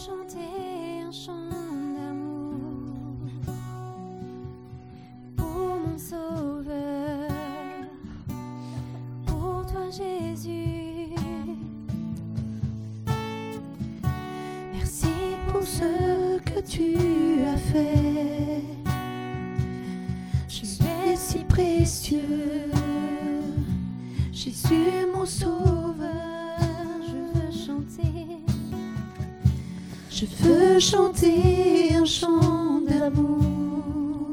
chanter un chant d'amour pour mon Sauveur, pour toi Jésus. Merci pour ce que tu as fait. Tu es si précieux, Jésus mon Sauveur. Je veux chanter un chant d'amour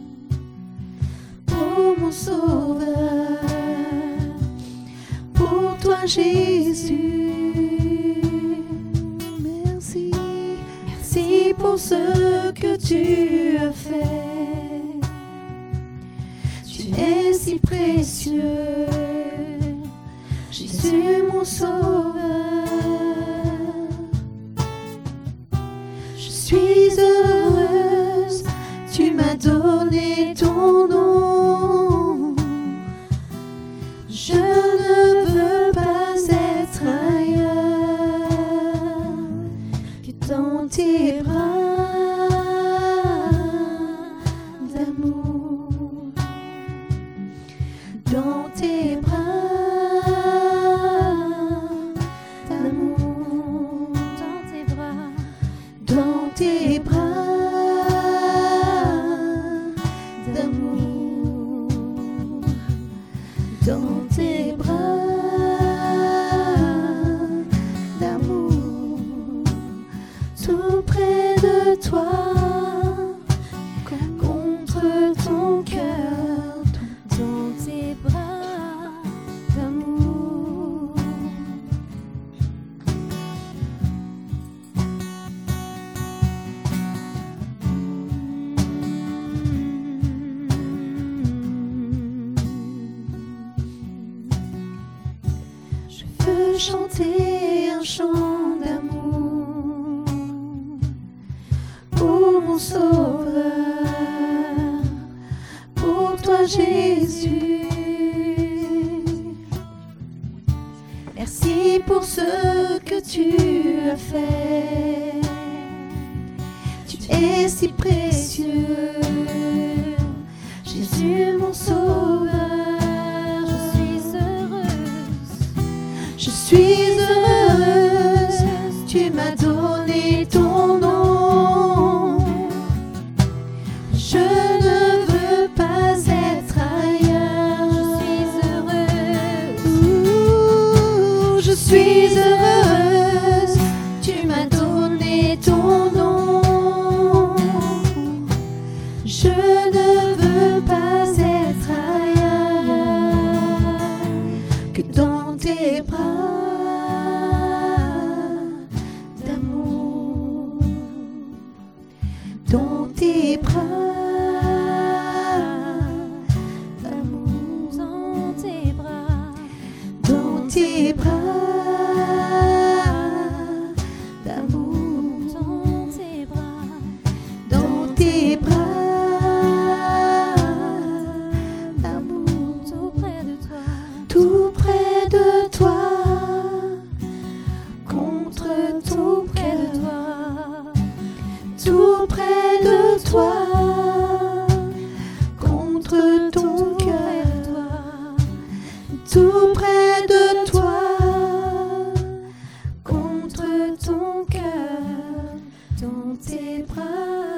pour mon Sauveur, pour toi Jésus. Merci, merci pour ce que tu as fait. Tu es si précieux, Jésus mon Sauveur. Je suis heureuse, tu m'as donné ton nom. Je ne veux pas être ailleurs que dans tes bras d'amour, dans tes bras d'amour, dans tes bras, dans tes bras d'amour, dans tes bras d'amour, tout près de toi, contre ton cœur, dans tes bras d'amour. Je veux chanter un chant d'amour pour mon Sauveur, pour toi Jésus. Merci pour ce que tu as fait. Tu es si précieux, Jésus mon Sauveur. Je suis heureuse, tu m'as donné ton nom. Je ne veux pas être ailleurs. Je suis heureuse, tu m'as donné ton nom. Je ne veux pas être ailleurs que dans tes bras d'amour, dans tes bras d'amour, dans tes bras, dans tes bras d'amour, dans tes bras, dans tes bras d'amour, tout près de toi, tout près de toi, contre tout près de toi, tout près de toi, contre ton cœur, tout près de toi, contre ton cœur, dans tes bras.